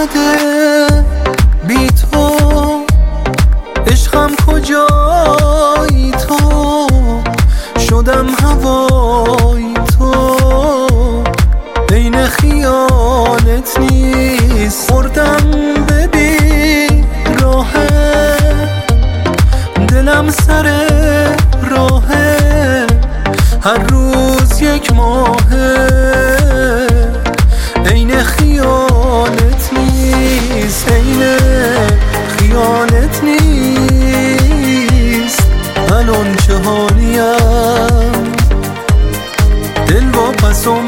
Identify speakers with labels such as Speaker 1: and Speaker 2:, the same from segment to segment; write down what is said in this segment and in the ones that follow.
Speaker 1: شده بی تو، عشقم کجایی تو، شدم هوای تو، عین خیالت نیست. خوردم ببین راهه، دلم سر راهه، هر روز یک ماهه، عین خیالت نیست، عین خیالت نیست. الان چه حالیم، دل واپس و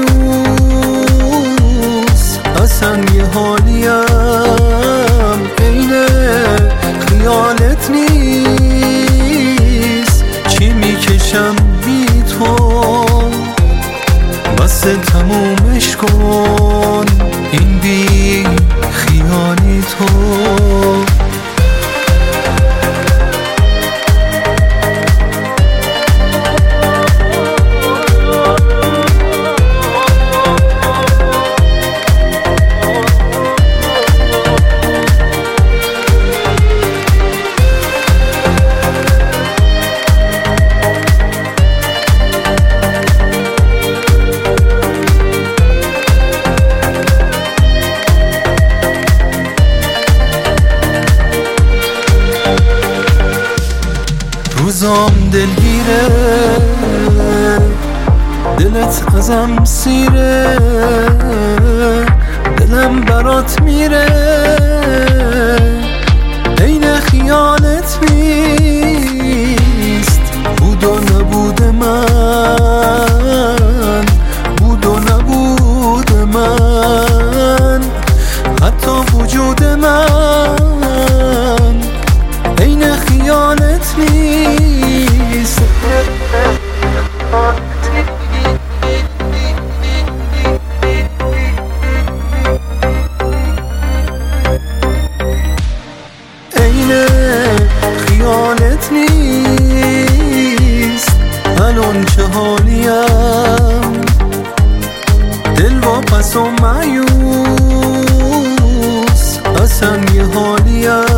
Speaker 1: مایوس، اصلا یه حالیم، عین خیالت نیست. چی میکشم بی تو، بس تمومش کن این بی خیالی تو. روزام دلگیره، دلت ازم سیره، دلم برات میره، عین خیالت نیست. بود و نبود من، بود و نبود من، حتی وجود من، عین خیالت نیست. عین خیالت نیست. الان چه حالیم، دل واپس و مایوس، اصلا یه حالیم.